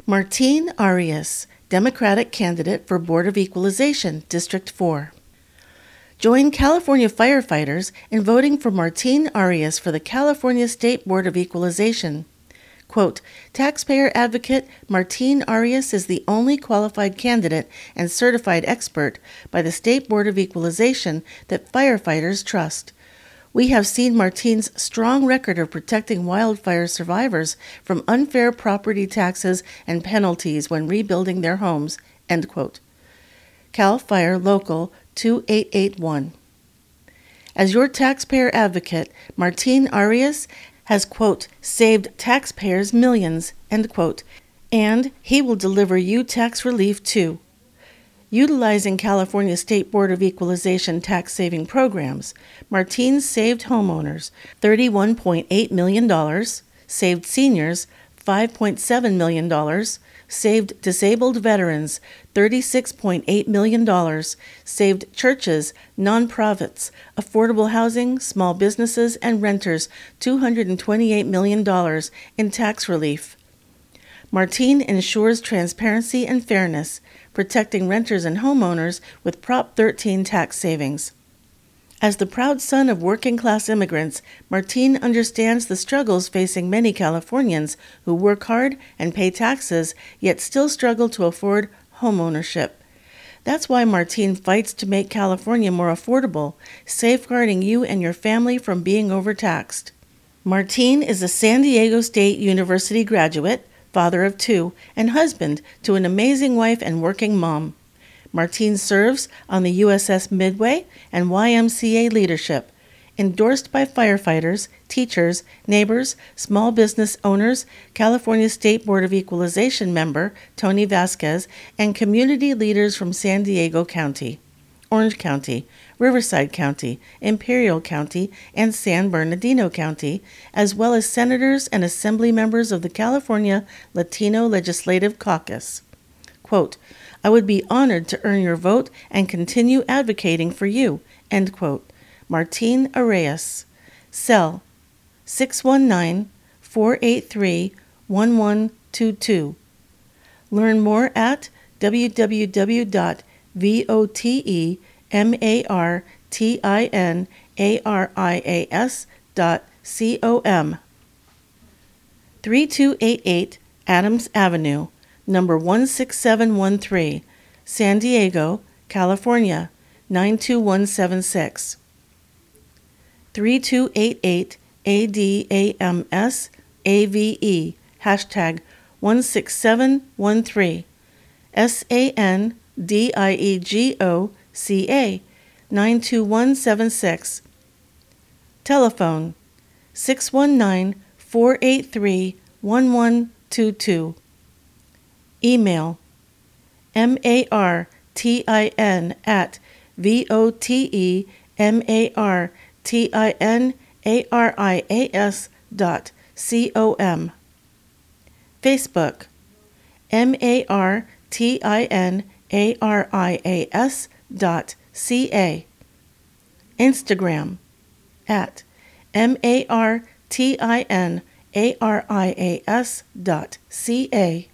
Martine Arias, Democratic candidate for Board of Equalization, District 4. Join California firefighters in voting for Martine Arias for the California State Board of Equalization. Quote, taxpayer advocate Martine Arias is the only qualified candidate and certified expert by the State Board of Equalization that firefighters trust. We have seen Martine's strong record of protecting wildfire survivors from unfair property taxes and penalties when rebuilding their homes, end quote. Cal Fire Local 2881. As your taxpayer advocate, Martine Arias has, quote, saved taxpayers millions, end quote, and he will deliver you tax relief too. Utilizing California State Board of Equalization tax-saving programs, Martine saved homeowners $31.8 million, saved seniors $5.7 million, saved disabled veterans $36.8 million, saved churches, nonprofits, affordable housing, small businesses, and renters $228 million in tax relief. Martine ensures transparency and fairness, protecting renters and homeowners with Prop 13 tax savings. As the proud son of working-class immigrants, Martine understands the struggles facing many Californians who work hard and pay taxes, yet still struggle to afford homeownership. That's why Martine fights to make California more affordable, safeguarding you and your family from being overtaxed. Martine is a San Diego State University graduate, father of two, and husband to an amazing wife and working mom. Martine serves on the USS Midway and YMCA leadership, endorsed by firefighters, teachers, neighbors, small business owners, California State Board of Equalization member Tony Vasquez, and community leaders from San Diego County, Orange County, Riverside County, Imperial County, and San Bernardino County, as well as senators and assembly members of the California Latino Legislative Caucus. Quote, I would be honored to earn your vote and continue advocating for you, end quote. Martine Arias. Cell 619-483-1122. Learn more at www.votinarias.com. 3288 Adams Avenue, number 16713, San Diego, California, 92176. 3288 ADAMS AVE, hashtag 16713, SANDIEGOCA, 92176. Telephone 619-483-1122. Email martinarias.com. Facebook martinarias.ca. Instagram at martinarias.ca.